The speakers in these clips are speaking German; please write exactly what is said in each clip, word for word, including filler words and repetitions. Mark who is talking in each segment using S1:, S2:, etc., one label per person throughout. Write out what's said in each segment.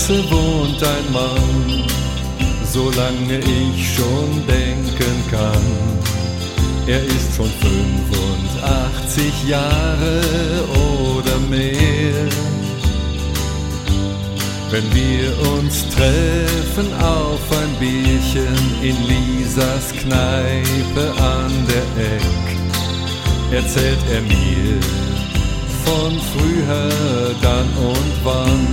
S1: Straße wohnt ein Mann, solange ich schon denken kann. Er ist schon fünfundachtzig Jahre oder mehr. Wenn wir uns treffen auf ein Bierchen in Lisas Kneipe an der Eck, erzählt er mir von früher dann und wann.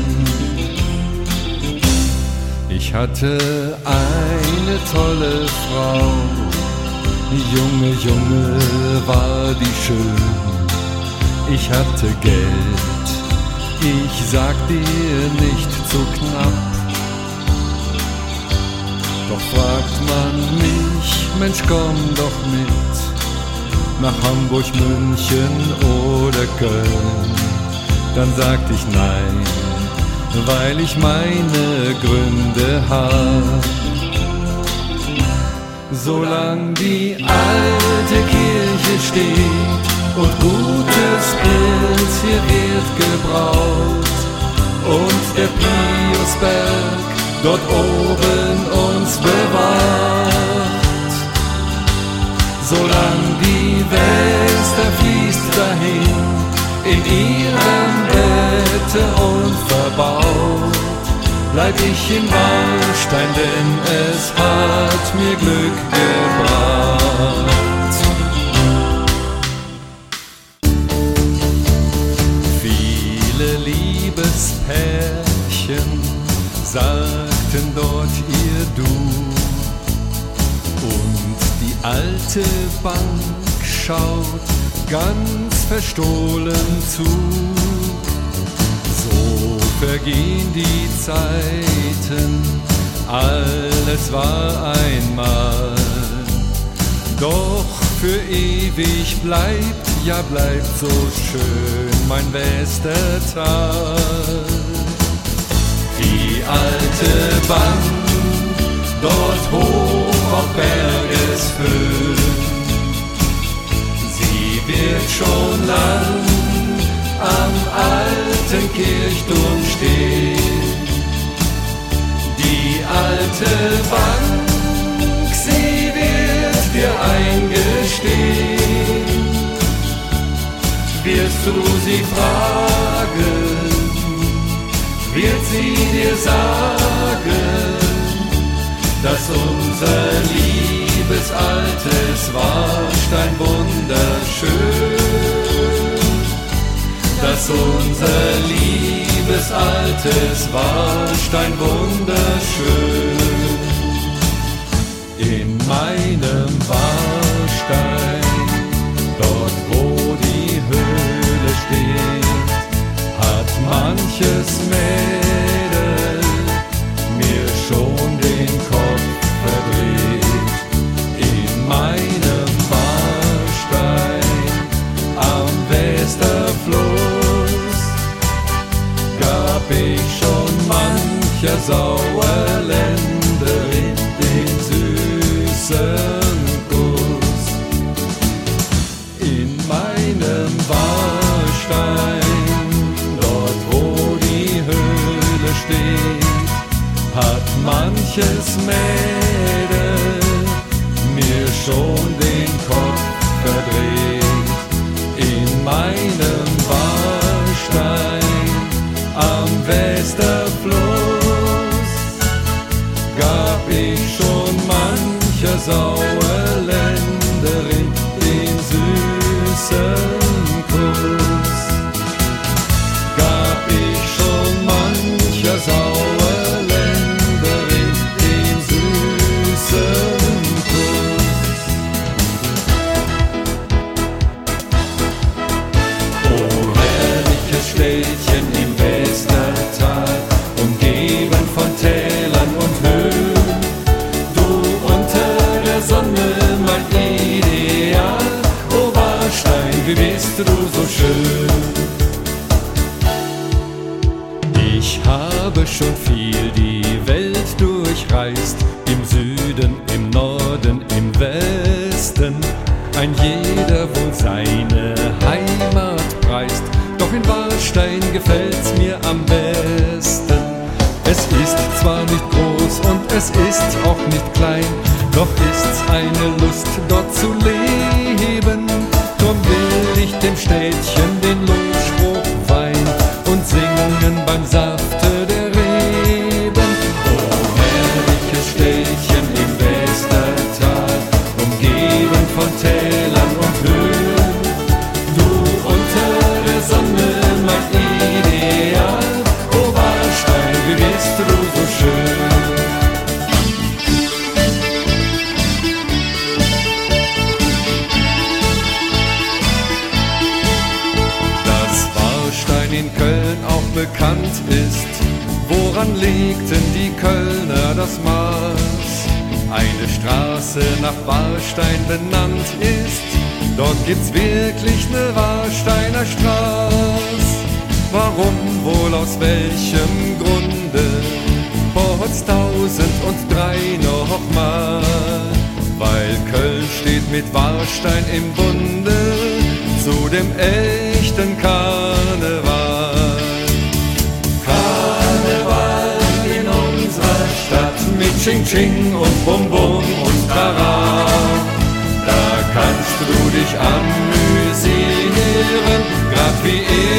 S1: Ich hatte eine tolle Frau, Junge, Junge, war die schön. Ich hatte Geld, ich sag dir nicht zu knapp. Doch fragt man mich, Mensch, komm doch mit nach Hamburg, München oder Köln. Dann sagt ich nein, weil ich meine Gründe hab. Solang die alte Kirche steht und gutes Pilz hier wird gebraut und der Piusberg dort oben uns bewacht, solang die Wester fließt dahin in ihrem Bette unverbaut, bleib ich im Wallstein, denn es hat mir Glück gebracht. Viele Liebespärchen sagten dort ihr Du, und die alte Bank schaut ganz verstohlen zu. So vergehen die Zeiten, alles war einmal, doch für ewig bleibt, ja bleibt so schön mein Westertal. Die alte Bank, dort hoch auf Bergeshöhen, sie wird schon lang am alten Kirchturm stehen. Die alte Bank, sie wird dir eingestehen. Wirst du sie fragen, wird sie dir sagen, dass unser liebes altes Warstein wunderschön, dass unser liebes altes Warstein wunderschön. In meinem Warstein, dort wo die Höhle steht, hat manches Mädel mir schon den Kopf verdreht. In meinem Warstein am Westerfluss gab ich schon mancher Sauerländerin den süßen Kuss. In meinem Warstein, dort wo die Höhle steht, hat manches Mädel mir schon den Kopf verdreht. In meinem Warstein am Westerfluss gab ich schon mancher Sauerländerin den süßen Kuss. Gab ich schon mancher Sauerländerin den süßen Kuss. Oh, herrliches Städtchen im Westertal, umgeben von Tälern und Höhen, du unter der Sonne, mein Ideal. Oh Warstein, wie bist du so schön. Ich habe schon viel die Welt durchreist, im Süden, im Norden, im Westen. Ein jeder wohl seine Heimat preist, doch in Warstein gefällt's mir am besten. Es ist zwar nicht groß und es ist auch nicht klein, doch ist's eine Lust, dort zu leben. Drum will ich dem Städtchen den Losspruch Wein und singen beim Safte der Reben. Oh, herrliches Städtchen im Westertal, umgeben von Tälern und Höhen. Du unter der Sonne, mein Ideal, oh Warstein, wie bist du so schön. In Köln auch bekannt ist, woran legten die Kölner das Maß? Eine Straße nach Warstein benannt ist, dort gibt's wirklich ne Warsteiner Straß. Warum wohl, aus welchem Grunde, vor's tausend und drei noch mal? Weil Köln steht mit Warstein im Bunde zu dem echten Karneval. Karneval in unserer Stadt mit Ching Ching und Bum Bum und Tara. Da kannst du dich amüsieren, grad wie